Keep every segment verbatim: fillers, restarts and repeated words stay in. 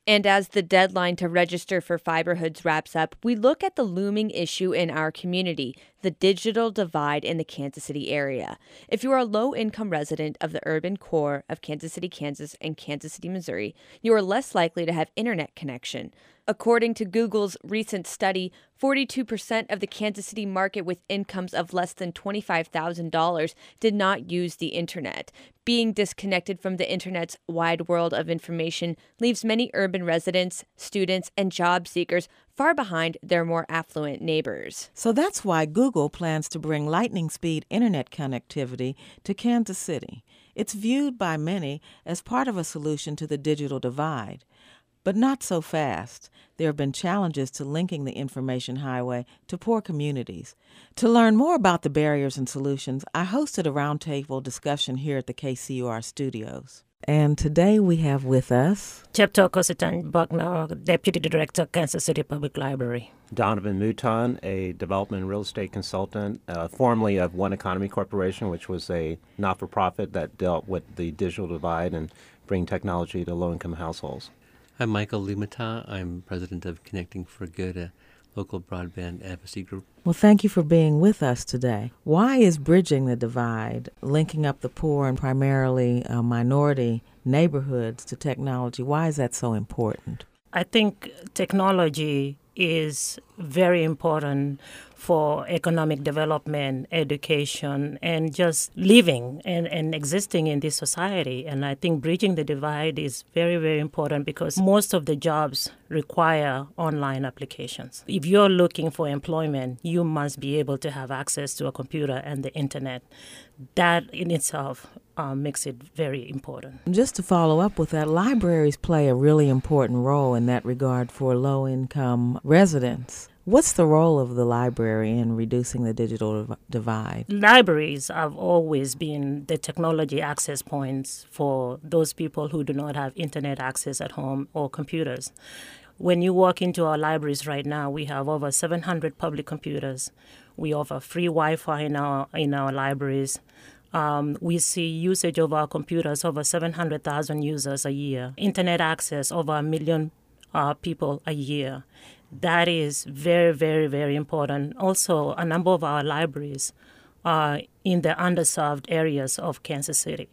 And as the deadline to register for Fiberhoods wraps up, we look at the looming issue in our community, the digital divide in the Kansas City area. If you are a low-income resident of the urban core of Kansas City, Kansas, and Kansas City, Missouri, you are less likely to have internet connection. According to Google's recent study, forty-two percent of the Kansas City market with incomes of less than twenty-five thousand dollars did not use the internet. Being disconnected from the internet's wide world of information leaves many urban residents, students, and job seekers far behind their more affluent neighbors. So that's why Google plans to bring lightning-speed internet connectivity to Kansas City. It's viewed by many as part of a solution to the digital divide. But not so fast. There have been challenges to linking the information highway to poor communities. To learn more about the barriers and solutions, I hosted a roundtable discussion here at the K C U R studios. And today we have with us Chepto Kositan Buckner, Deputy Director, Kansas City Public Library. Donovan Mouton, a development and real estate consultant, uh, formerly of One Economy Corporation, which was a not-for-profit that dealt with the digital divide and bring technology to low-income households. I'm Michael Limata. I'm president of Connecting for Good, a local broadband advocacy group. Well, thank you for being with us today. Why is bridging the divide, linking up the poor and primarily uh, minority neighborhoods to technology, why is that so important? I think technology is very important for economic development, education, and just living and, and existing in this society. And I think bridging the divide is very, very important because most of the jobs require online applications. If you're looking for employment, you must be able to have access to a computer and the internet. That in itself uh, makes it very important. Just to follow up with that, libraries play a really important role in that regard for low-income residents. What's the role of the library in reducing the digital divide? Libraries have always been the technology access points for those people who do not have internet access at home or computers. When you walk into our libraries right now, we have over seven hundred public computers. We offer free Wi-Fi in our in our libraries. Um, we see usage of our computers, over seven hundred thousand users a year. Internet access, over a million uh, people a year. That is very, very, very important. Also, a number of our libraries are in the underserved areas of Kansas City.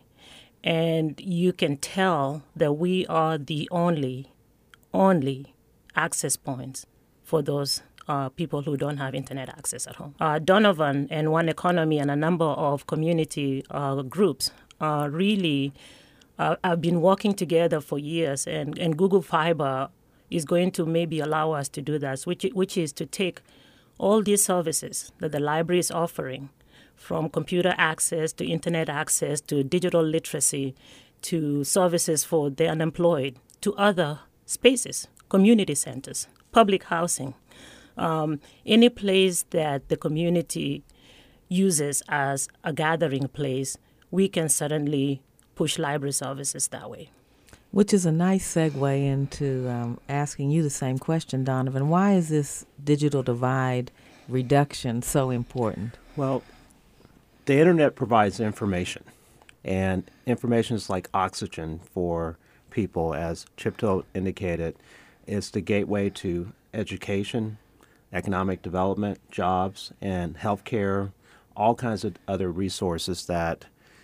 And you can tell that we are the only, only access points for those uh, people who don't have internet access at home. Uh, Donovan and One Economy and a number of community uh, groups uh, really uh, have been working together for years, and, and Google Fiber is going to maybe allow us to do that, which which is to take all these services that the library is offering, from computer access to internet access to digital literacy to services for the unemployed to other spaces, community centers, public housing, um, any place that the community uses as a gathering place, we can certainly push library services that way. Which is a nice segue into um, asking you the same question, Donovan. Why is this digital divide reduction so important? Well, the internet provides information, and information is like oxygen for people, as Chipto indicated. It's the gateway to education, economic development, jobs, and healthcare, all kinds of other resources that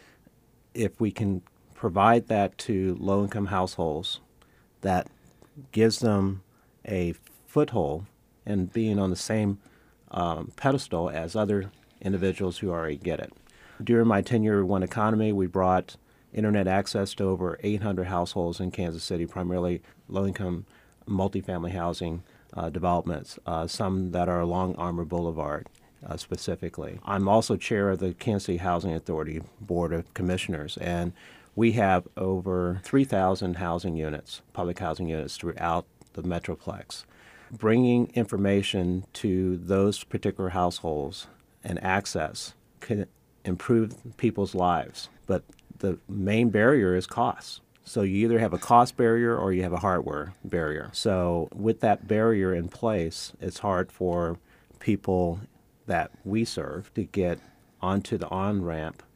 if we can provide that to low-income households, that gives them a foothold in being on the same um, pedestal as other individuals who already get it. During my tenure at One Economy, we brought internet access to over eight hundred households in Kansas City, primarily low-income multifamily housing uh, developments, uh, some that are along Armour Boulevard uh, specifically. I'm also chair of the Kansas City Housing Authority Board of Commissioners, and we have over three thousand housing units, public housing units throughout the Metroplex. Bringing information to those particular households and access can improve people's lives, but the main barrier is cost. So you either have a cost barrier or you have a hardware barrier. So with that barrier in place, it's hard for people that we serve to get onto the on-ramp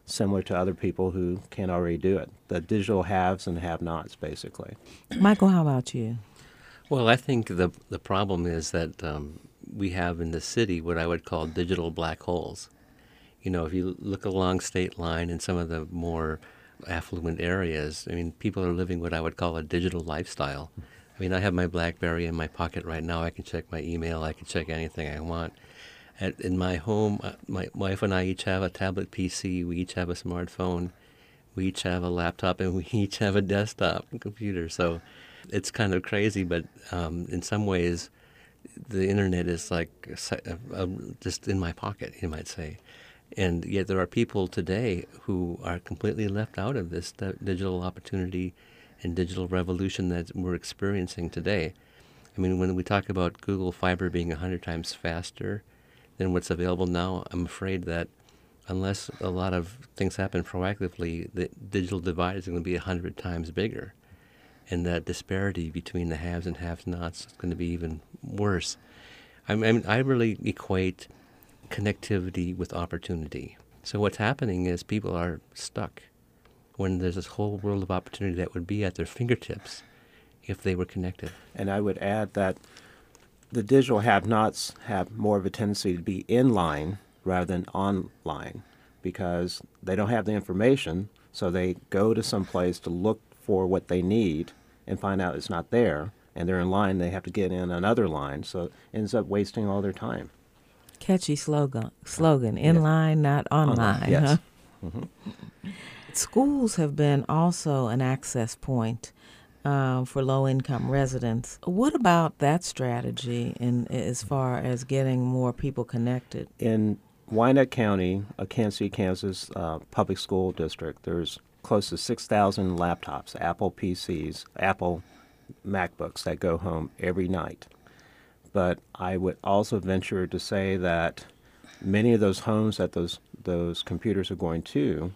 similar to other people who can already do it. The digital haves and have-nots, basically. Michael, how about you? Well, I think the the problem is that um, we have in the city what I would call digital black holes. You know, if you look along State Line in some of the more affluent areas, I mean, people are living what I would call a digital lifestyle. I mean, I have my BlackBerry in my pocket right now. I can check my email. I can check anything I want. At, in my home, uh, my wife and I each have a tablet P C. We each have a smartphone. We each have a laptop, and we each have a desktop computer. So it's kind of crazy, but um, in some ways, the internet is like a, a, a, just in my pocket, you might say. And yet there are people today who are completely left out of this uh, digital opportunity and digital revolution that we're experiencing today. I mean, when we talk about Google Fiber being one hundred times faster than what's available now, I'm afraid that unless a lot of things happen proactively, the digital divide is going to be one hundred times bigger. And that disparity between the haves and have-nots is going to be even worse. I mean, I really equate connectivity with opportunity. So what's happening is people are stuck when there's this whole world of opportunity that would be at their fingertips if they were connected. And I would add that the digital have-nots have more of a tendency to be in line rather than online because they don't have the information, so they go to some place to look for what they need and find out it's not there, and they're in line, they have to get in another line, so it ends up wasting all their time. Catchy slogan, slogan in Yeah. line, not online. Online, yes. Huh? Mm-hmm. Schools have been also an access point uh, for low-income residents. What about that strategy in as far as getting more people connected? In Wyandotte County, a Kansas City, Kansas uh, public school district, there's close to six thousand laptops, Apple P Cs, Apple MacBooks that go home every night. But I would also venture to say that many of those homes that those those computers are going to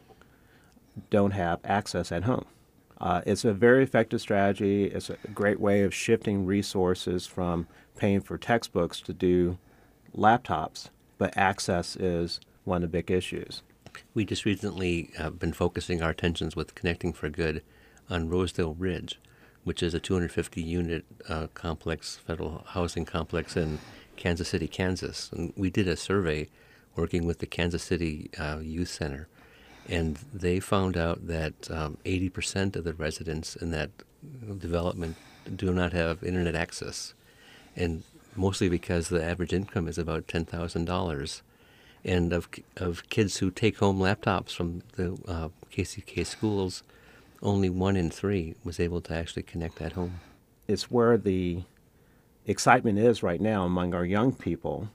don't have access at home. Uh, it's a very effective strategy. It's a great way of shifting resources from paying for textbooks to do laptops, but access is one of the big issues. We just recently have been focusing our attentions with Connecting for Good on Rosedale Ridge, which is a two hundred fifty unit uh, complex, federal housing complex in Kansas City, Kansas. And we did a survey working with the Kansas City uh, Youth Center, and they found out that um, eighty percent of the residents in that development do not have internet access, and mostly because the average income is about ten thousand dollars. And of of kids who take home laptops from the uh, K C K schools, only one in three was able to actually connect at home. It's where the excitement is right now among our young people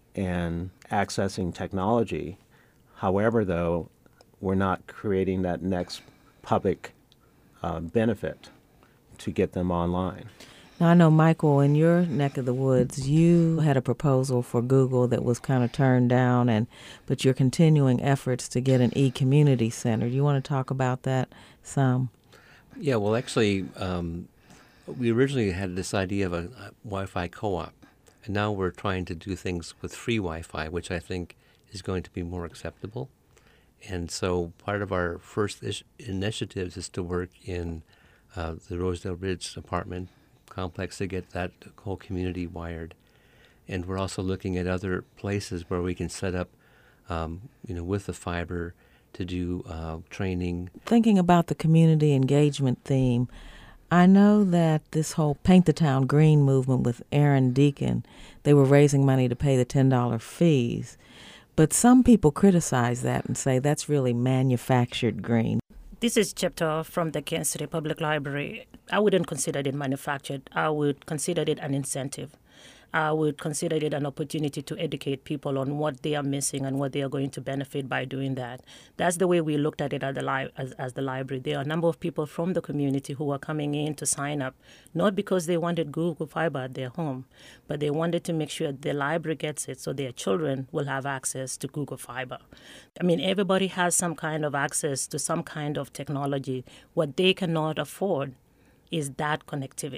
and accessing technology. However, though, we're not creating that next public uh, benefit to get them online. Now, I know, Michael, in your neck of the woods, you had a proposal for Google that was kind of turned down, and but you're continuing efforts to get an e-community center. Do you want to talk about that some? Yeah, well, actually, um, we originally had this idea of a, a Wi-Fi co-op, and now we're trying to do things with free Wi-Fi, which I think is going to be more acceptable. And so part of our first ish- initiatives is to work in uh, the Rosedale Ridge apartment complex to get that whole community wired. And we're also looking at other places where we can set up, um, you know, with the fiber to do uh, training. Thinking about the community engagement theme, I know that this whole Paint the Town Green movement with Aaron Deacon, they were raising money to pay the ten dollar fees. But some people criticize that and say that's really manufactured green. This is Chepto from the Kansas City Public Library. I wouldn't consider it manufactured. I would consider it an incentive. I would consider it an opportunity to educate people on what they are missing and what they are going to benefit by doing that. That's the way we looked at it at the li- as, as the library. There are a number of people from the community who are coming in to sign up, not because they wanted Google Fiber at their home, but they wanted to make sure the library gets it so their children will have access to Google Fiber. I mean, everybody has some kind of access to some kind of technology. What they cannot afford is that connectivity.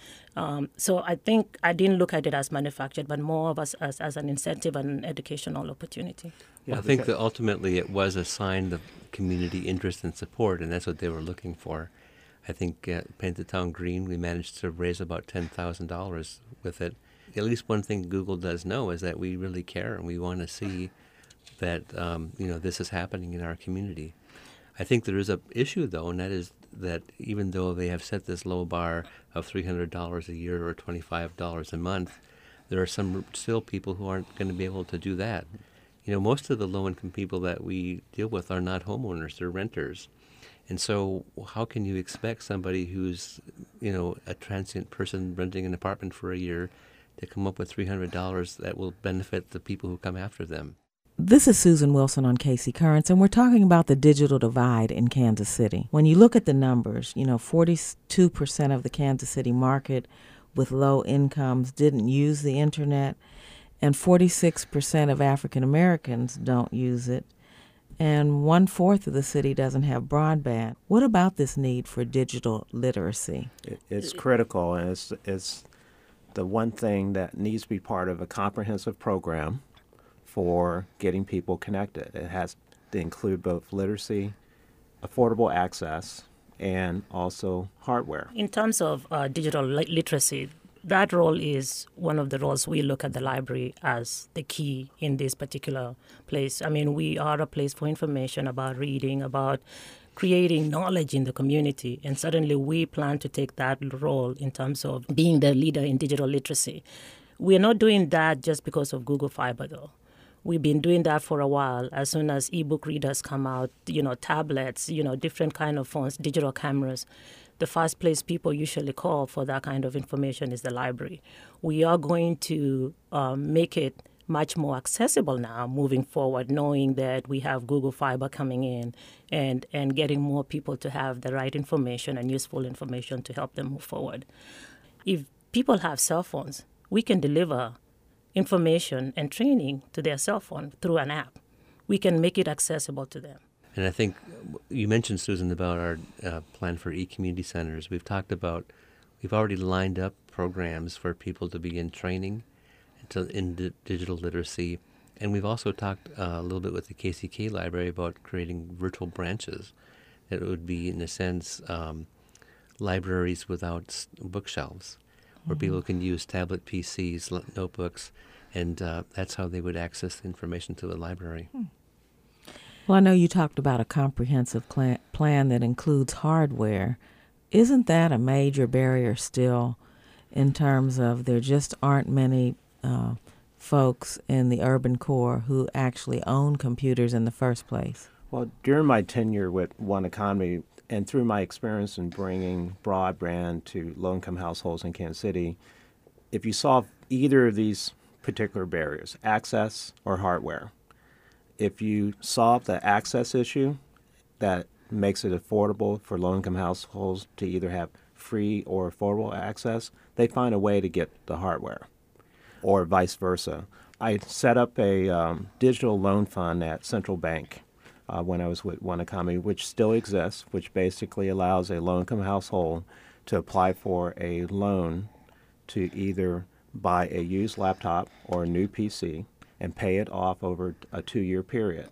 Um, so I think I didn't look at it as manufactured, but more of us as, as an incentive and an educational opportunity. Yeah, I think that ultimately it was a sign of community interest and support, and that's what they were looking for. I think at Pentatone Green, we managed to raise about ten thousand dollars with it. At least one thing Google does know is that we really care, and we want to see that um, you know this is happening in our community. I think there is a issue, though, and that is that even though they have set this low bar of three hundred dollars a year or twenty-five dollars a month, there are some still people who aren't going to be able to do that. You know, most of the low-income people that we deal with are not homeowners, they're renters. And so how can you expect somebody who's, you know, a transient person renting an apartment for a year to come up with three hundred dollars that will benefit the people who come after them? This is Susan Wilson on K C Currents, and we're talking about the digital divide in Kansas City. When you look at the numbers, you know, forty-two percent of the Kansas City market with low incomes didn't use the internet, and forty-six percent of African Americans don't use it, and one-fourth of the city doesn't have broadband. What about this need for digital literacy? It, it's critical, and it's, it's the one thing that needs to be part of a comprehensive program for getting people connected. It has to include both literacy, affordable access, and also hardware. In terms of uh, digital li- literacy, that role is one of the roles we look at the library as the key in this particular place. I mean, we are a place for information about reading, about creating knowledge in the community, and certainly we plan to take that role in terms of being the leader in digital literacy. We're not doing that just because of Google Fiber, though. We've been doing that for a while. As soon as ebook readers come out, you know, tablets, you know, different kind of phones, digital cameras, the first place people usually call for that kind of information is the library. We are going to um, make it much more accessible now moving forward, knowing that we have Google Fiber coming in and, and getting more people to have the right information and useful information to help them move forward. If people have cell phones, we can deliver information and training to their cell phone through an app. We can make it accessible to them. And I think you mentioned, Susan, about our uh, plan for e-community centers. We've talked about, we've already lined up programs for people to begin training to, in di- digital literacy. And we've also talked uh, a little bit with the K C K Library about creating virtual branches that would be, in a sense, um, libraries without s- bookshelves, where people can use tablet P Cs, l- notebooks, and uh, that's how they would access the information to the library. Hmm. Well, I know you talked about a comprehensive cl- plan that includes hardware. Isn't that a major barrier still in terms of there just aren't many uh, folks in the urban core who actually own computers in the first place? Well, during my tenure with One Economy, and through my experience in bringing broadband to low-income households in Kansas City, if you solve either of these particular barriers, access or hardware, if you solve the access issue that makes it affordable for low-income households to either have free or affordable access, they find a way to get the hardware, or vice versa. I set up a um, digital loan fund at Central Bank Uh, when I was with One Economy, which still exists, which basically allows a low-income household to apply for a loan to either buy a used laptop or a new P C and pay it off over a two-year period.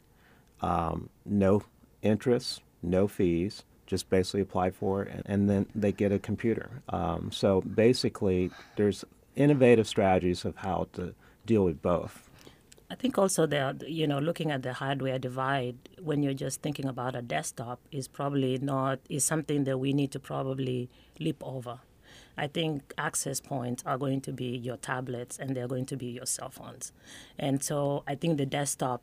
Um, no interest, no fees, just basically apply for it, and, and then they get a computer. Um, so basically, there's innovative strategies of how to deal with both. I think also that, you know, looking at the hardware divide when you're just thinking about a desktop is probably not, is something that we need to probably leap over. I think access points are going to be your tablets and they're going to be your cell phones. And so I think the desktop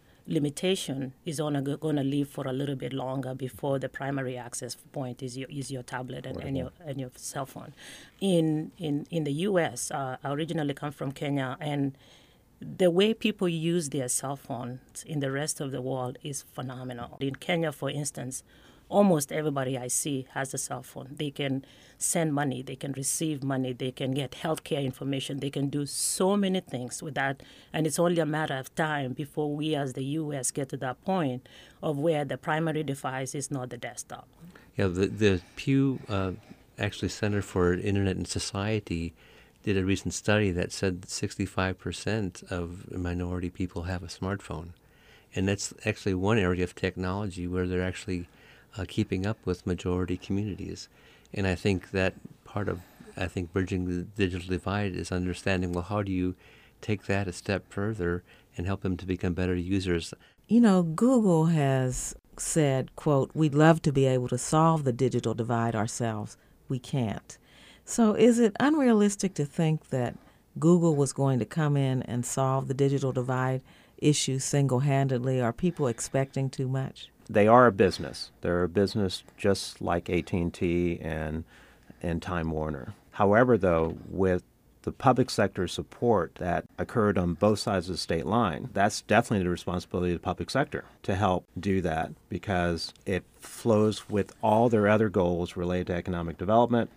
limitation is going to live for a little bit longer before the primary access point is your, is your tablet and, and, your, and your cell phone. In, in, in the U S, uh, I originally come from Kenya, and the way people use their cell phones in the rest of the world is phenomenal. In Kenya, for instance, almost everybody I see has a cell phone. They can send money, they can receive money, they can get healthcare information, they can do so many things with that. And it's only a matter of time before we as the U S get to that point of where the primary device is not the desktop. Yeah, the, the Pew uh, actually Center for Internet and Society did a recent study that said that sixty-five percent of minority people have a smartphone. And that's actually one area of technology where they're actually uh, keeping up with majority communities. And I think that part of, I think, bridging the digital divide is understanding, well, how do you take that a step further and help them to become better users? You know, Google has said, quote, we'd love to be able to solve the digital divide ourselves. We can't. So is it unrealistic to think that Google was going to come in and solve the digital divide issue single-handedly? Are people expecting too much? They are a business. They're a business just like A T and T and, and Time Warner. However, though, with the public sector support that occurred on both sides of the state line, that's definitely the responsibility of the public sector to help do that, because it flows with all their other goals related to economic development,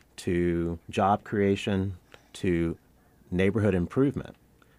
to job creation, to neighborhood improvement.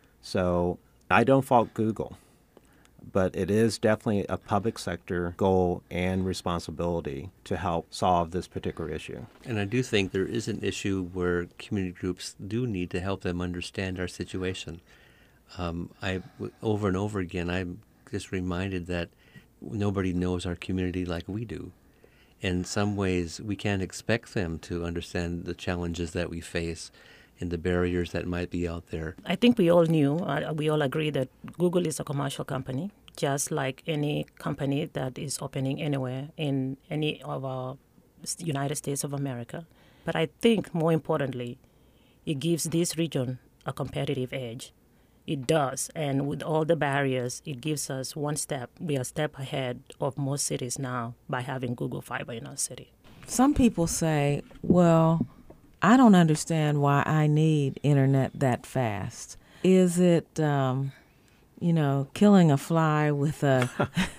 So I don't fault Google, but it is definitely a public sector goal and responsibility to help solve this particular issue. And I do think there is an issue where community groups do need to help them understand our situation. Um, I, over and over again, I'm just reminded that nobody knows our community like we do. In some ways, we can't expect them to understand the challenges that we face and the barriers that might be out there. I think we all knew, uh, we all agree that Google is a commercial company, just like any company that is opening anywhere in any of our United States of America. But I think more importantly, it gives this region a competitive edge. It does, and with all the barriers, it gives us one step. We are a step ahead of most cities now by having Google Fiber in our city. Some people say, well, I don't understand why I need internet that fast. Is it, um, you know, killing a fly with a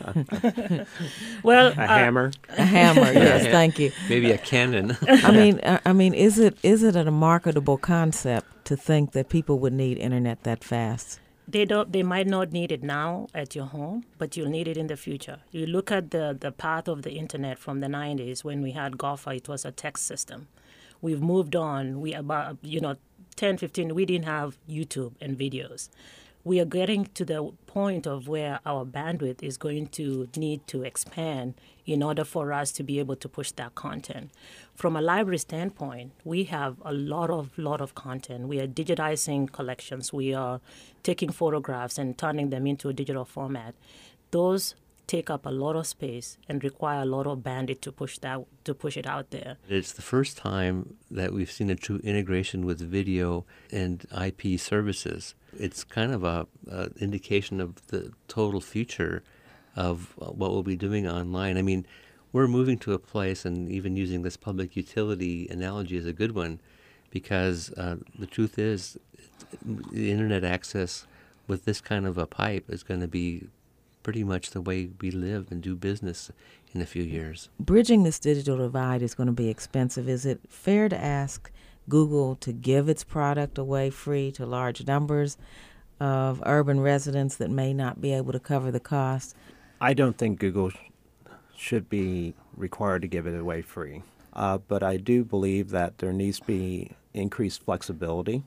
well a uh, hammer? A hammer, yes, thank you. Maybe a cannon. I mean, I, I mean, is it is it a marketable concept to think that people would need internet that fast? They don't. They might not need it now at your home, but you'll need it in the future. You look at the, the path of the internet from the nineties when we had Gopher, it was a text system. We've moved on. We about, you know, ten, fifteen, we didn't have YouTube and videos. We are getting to the point of where our bandwidth is going to need to expand in order for us to be able to push that content. From a library standpoint, we have a lot of lot of content. We are digitizing collections. We are taking photographs and turning them into a digital format. Those take up a lot of space and require a lot of bandwidth to push that to push it out there. It's the first time that we've seen a true integration with video and I P services. It's kind of a, a indication of the total future of what we'll be doing online. I mean, we're moving to a place, and even using this public utility analogy is a good one, because uh, the truth is, the internet access with this kind of a pipe is going to be pretty much the way we live and do business in a few years. Bridging this digital divide is going to be expensive. Is it fair to ask Google to give its product away free to large numbers of urban residents that may not be able to cover the cost? I don't think Google sh- should be required to give it away free. Uh, but I do believe that there needs to be increased flexibility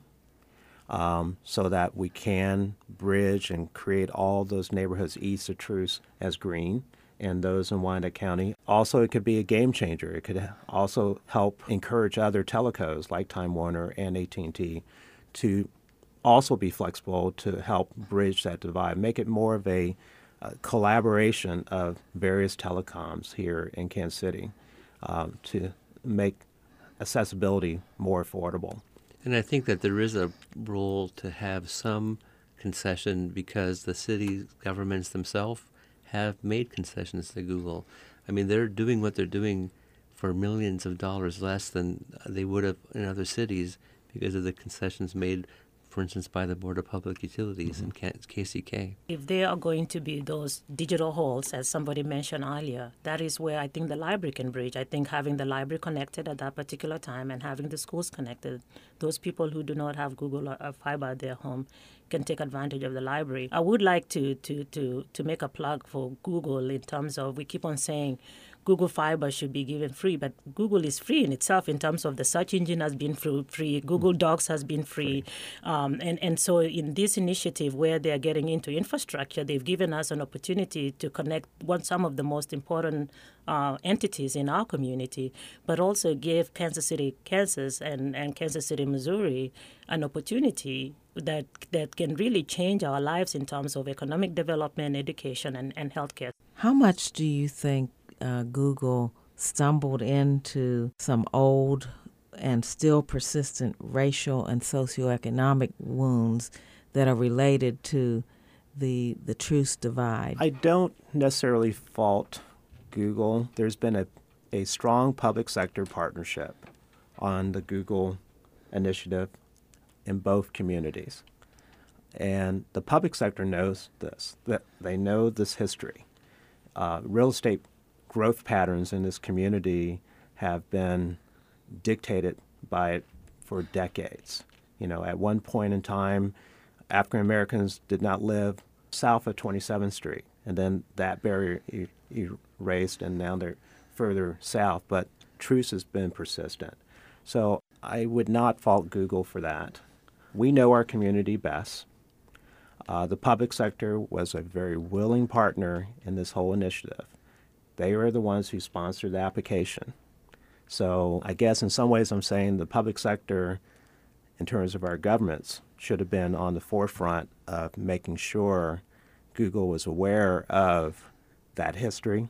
um, so that we can bridge and create all those neighborhoods east of Truce as green, and those in Wyandotte County. Also, it could be a game changer. It could also help encourage other telecos like Time Warner and A T and T to also be flexible to help bridge that divide, make it more of a uh, collaboration of various telecoms here in Kansas City um, to make accessibility more affordable. And I think that there is a role to have some concession, because the city governments themselves have made concessions to Google. I mean, they're doing what they're doing for millions of dollars less than they would have in other cities because of the concessions made, for instance, by the Board of Public Utilities mm-hmm. and K C K. If there are going to be those digital halls, as somebody mentioned earlier, that is where I think the library can bridge. I think having the library connected at that particular time and having the schools connected, those people who do not have Google or fiber at their home can take advantage of the library. I would like to, to, to, to make a plug for Google in terms of, we keep on saying Google Fiber should be given free, but Google is free in itself in terms of the search engine has been free, Google Docs has been free. Um, and, and so in this initiative where they're getting into infrastructure, they've given us an opportunity to connect one some of the most important uh, entities in our community, but also give Kansas City, Kansas and, and Kansas City, Missouri an opportunity that that can really change our lives in terms of economic development, education, and, and healthcare. How much do you think uh, Google stumbled into some old and still persistent racial and socioeconomic wounds that are related to the the truth divide? I don't necessarily fault Google. There's been a, a strong public sector partnership on the Google initiative in both communities. And the public sector knows this, that they know this history. Uh, real estate growth patterns in this community have been dictated by it for decades. You know, at one point in time, African Americans did not live south of twenty-seventh Street, and then that barrier e- erased, and now they're further south. But truth has been persistent. So I would not fault Google for that. We know our community best. Uh, the public sector was a very willing partner in this whole initiative. They were the ones who sponsored the application. So I guess in some ways I'm saying the public sector, in terms of our governments, should have been on the forefront of making sure Google was aware of that history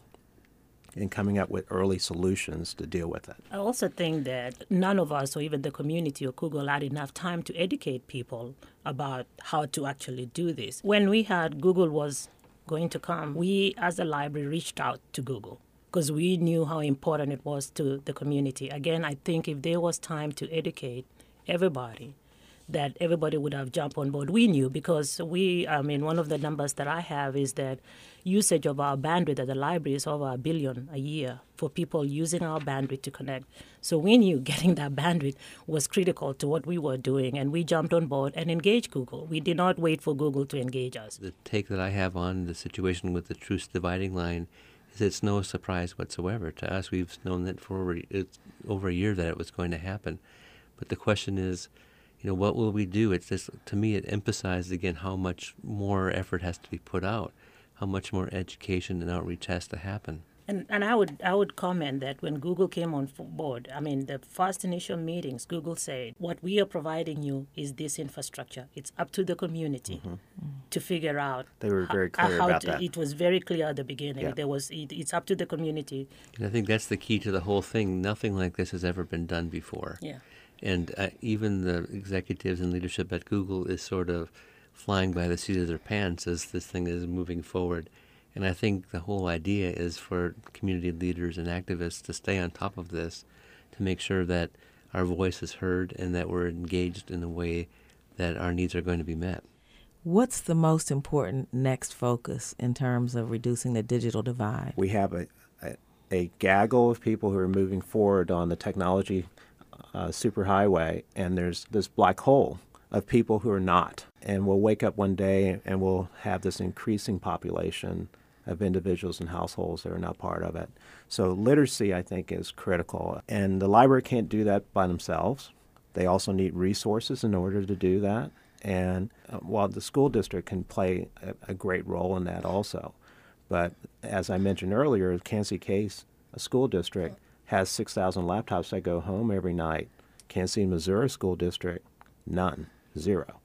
and coming up with early solutions to deal with it. I also think that none of us, or even the community or Google, had enough time to educate people about how to actually do this. When we heard Google was going to come, we as a library reached out to Google because we knew how important it was to the community. Again, I think if there was time to educate everybody, that everybody would have jumped on board. We knew because we, I mean, one of the numbers that I have is that usage of our bandwidth at the library is over a billion a year for people using our bandwidth to connect. So we knew getting that bandwidth was critical to what we were doing, and we jumped on board and engaged Google. We did not wait for Google to engage us. The take that I have on the situation with the truth dividing line is it's no surprise whatsoever. To us, we've known that for over, it's over a year that it was going to happen. But the question is, you know, what will we do? It's just, to me, it emphasized again how much more effort has to be put out, how much more education and outreach has to happen. And and I would I would comment that when Google came on board, I mean, the first initial meetings, Google said, what we are providing you is this infrastructure. It's up to the community mm-hmm. to figure out. They were very how, clear how about to, that. It was very clear at the beginning. Yeah. There was it, it's up to the community. And I think that's the key to the whole thing. Nothing like this has ever been done before. Yeah. And uh, even the executives and leadership at Google is sort of flying by the seat of their pants as this thing is moving forward. And I think the whole idea is for community leaders and activists to stay on top of this, to make sure that our voice is heard and that we're engaged in a way that our needs are going to be met. What's the most important next focus in terms of reducing the digital divide? We have a, a, a gaggle of people who are moving forward on the technology uh, superhighway, and there's this black hole of people who are not. And we'll wake up one day and we'll have this increasing population of individuals and households that are not part of it. So literacy, I think, is critical. And the library can't do that by themselves. They also need resources in order to do that. And uh, while the school district can play a, a great role in that also. But as I mentioned earlier, Kansas City Case, a school district, has six thousand laptops that go home every night. Kansas City, Missouri School District, none, zero.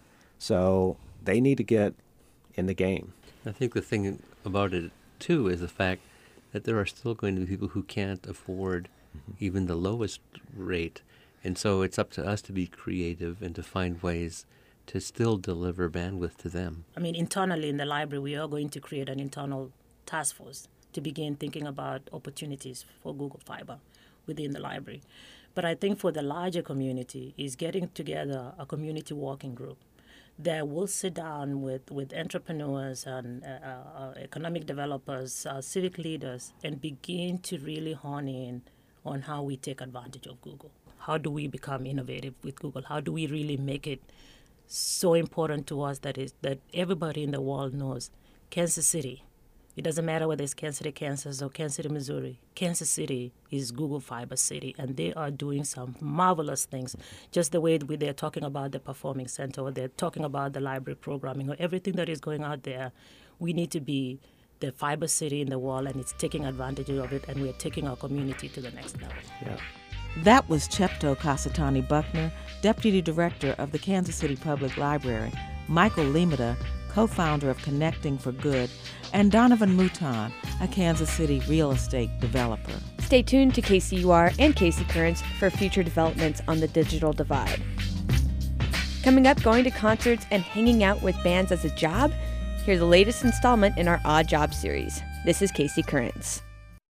So they need to get in the game. I think the thing about it, too, is the fact that there are still going to be people who can't afford mm-hmm. even the lowest rate. And so it's up to us to be creative and to find ways to still deliver bandwidth to them. I mean, internally in the library, we are going to create an internal task force to begin thinking about opportunities for Google Fiber within the library. But I think for the larger community is getting together a community working group that will sit down with, with entrepreneurs and uh, uh, economic developers, uh, civic leaders, and begin to really hone in on how we take advantage of Google. How do we become innovative with Google? How do we really make it so important to us that is that everybody in the world knows Kansas City It doesn't matter whether it's Kansas City, Kansas, or Kansas City, Missouri. Kansas City is Google Fiber City, and they are doing some marvelous things. Just the way they're talking about the Performing Center, or they're talking about the library programming, or everything that is going out there. We need to be the fiber city in the world, and it's taking advantage of it, and we're taking our community to the next level. Yeah. That was Chepto Kasatani Buckner, Deputy Director of the Kansas City Public Library, Michael Limita, co-founder of Connecting for Good, and Donovan Mouton, a Kansas City real estate developer. Stay tuned to K C U R and K C Currents for future developments on the digital divide. Coming up, going to concerts and hanging out with bands as a job? Here's the latest installment in our Odd Job series. This is K C Currents.